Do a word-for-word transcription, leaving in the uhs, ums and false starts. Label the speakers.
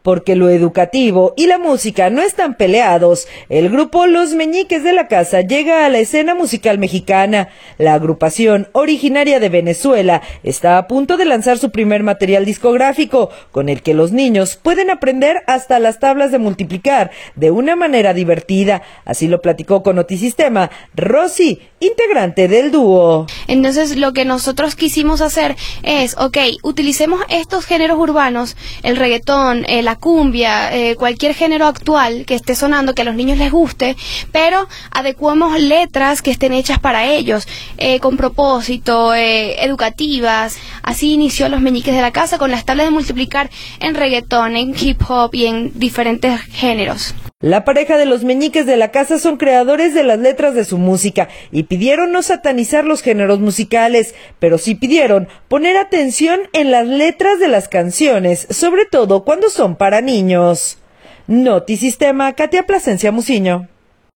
Speaker 1: Porque lo educativo y la música no están peleados, el grupo Los Meñiques de la Casa llega a la escena musical mexicana. La agrupación, originaria de Venezuela, está a punto de lanzar su primer material discográfico, con el que los niños pueden aprender hasta las tablas de multiplicar de una manera divertida. Así lo platicó con Notisistema Rosy, integrante del dúo.
Speaker 2: Entonces lo que nosotros quisimos hacer es, ok, utilicemos estos géneros urbanos, el reggaetón, el la cumbia, eh, cualquier género actual que esté sonando, que a los niños les guste, pero adecuemos letras que estén hechas para ellos, eh, con propósito, eh, educativas. Así inició Los Meñiques de la Casa, con las tablas de multiplicar en reggaetón, en hip hop y en diferentes géneros.
Speaker 1: La pareja de Los Meñiques de la Casa son creadores de las letras de su música y pidieron no satanizar los géneros musicales, pero sí pidieron poner atención en las letras de las canciones, sobre todo cuando son para niños. Notisistema, Katia Plasencia Muciño.